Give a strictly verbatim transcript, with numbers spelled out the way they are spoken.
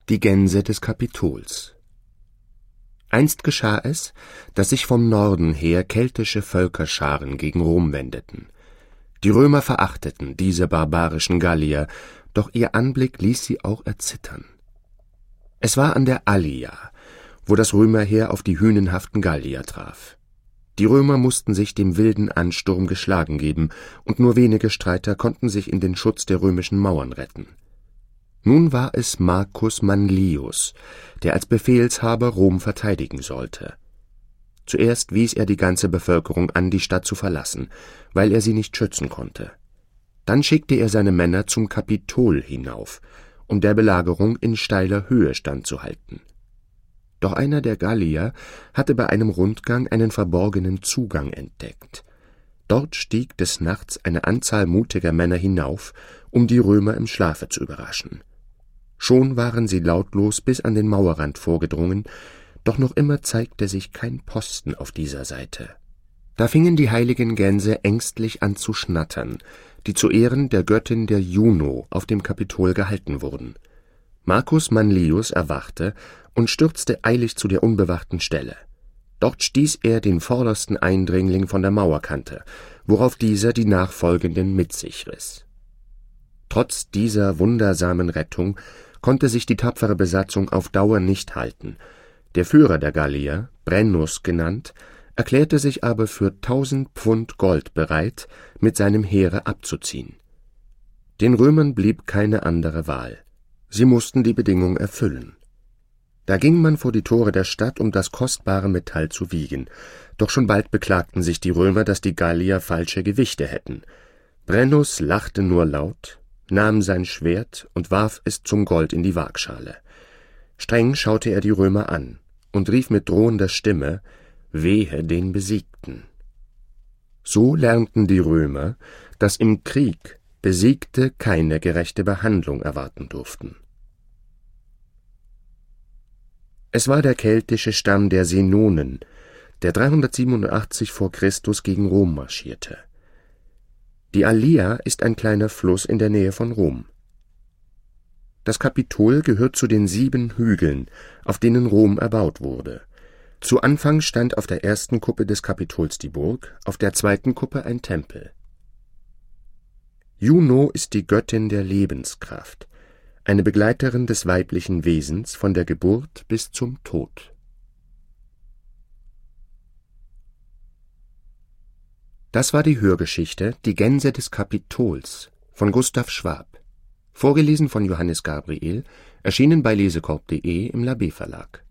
Die Gänse des Kapitols. Einst geschah es, dass sich vom Norden her keltische Völkerscharen gegen Rom wendeten. Die Römer verachteten diese barbarischen Gallier, doch ihr Anblick ließ sie auch erzittern. Es war an der Allia, wo das Römerheer auf die hünenhaften Gallier traf. Die Römer mussten sich dem wilden Ansturm geschlagen geben, und nur wenige Streiter konnten sich in den Schutz der römischen Mauern retten. Nun war es Marcus Manlius, der als Befehlshaber Rom verteidigen sollte. Zuerst wies er die ganze Bevölkerung an, die Stadt zu verlassen, weil er sie nicht schützen konnte. Dann schickte er seine Männer zum Kapitol hinauf, um der Belagerung in steiler Höhe standzuhalten. Doch einer der Gallier hatte bei einem Rundgang einen verborgenen Zugang entdeckt. Dort stieg des Nachts eine Anzahl mutiger Männer hinauf, um die Römer im Schlafe zu überraschen. Schon waren sie lautlos bis an den Mauerrand vorgedrungen, doch noch immer zeigte sich kein Posten auf dieser Seite. Da fingen die heiligen Gänse ängstlich an zu schnattern, die zu Ehren der Göttin der Juno auf dem Kapitol gehalten wurden. Marcus Manlius erwachte und stürzte eilig zu der unbewachten Stelle. Dort stieß er den vordersten Eindringling von der Mauerkante, worauf dieser die Nachfolgenden mit sich riss. Trotz dieser wundersamen Rettung konnte sich die tapfere Besatzung auf Dauer nicht halten. Der Führer der Gallier, Brennus genannt, erklärte sich aber für tausend Pfund Gold bereit, mit seinem Heere abzuziehen. Den Römern blieb keine andere Wahl. Sie mussten die Bedingung erfüllen. Da ging man vor die Tore der Stadt, um das kostbare Metall zu wiegen. Doch schon bald beklagten sich die Römer, dass die Gallier falsche Gewichte hätten. Brennus lachte nur laut, nahm sein Schwert und warf es zum Gold in die Waagschale. Streng schaute er die Römer an und rief mit drohender Stimme: Wehe den Besiegten. So lernten die Römer, dass im Krieg Besiegte keine gerechte Behandlung erwarten durften. Es war der keltische Stamm der Senonen, der dreihundertsiebenundachtzig vor Christus gegen Rom marschierte. Die Allia ist ein kleiner Fluss in der Nähe von Rom. Das Kapitol gehört zu den sieben Hügeln, auf denen Rom erbaut wurde. Zu Anfang stand auf der ersten Kuppe des Kapitols die Burg, auf der zweiten Kuppe ein Tempel. Juno ist die Göttin der Lebenskraft, eine Begleiterin des weiblichen Wesens von der Geburt bis zum Tod. Das war die Hörgeschichte Die Gänse des Kapitols von Gustav Schwab, vorgelesen von Johannes Gabriel, erschienen bei lesekorb punkt de im Labé Verlag.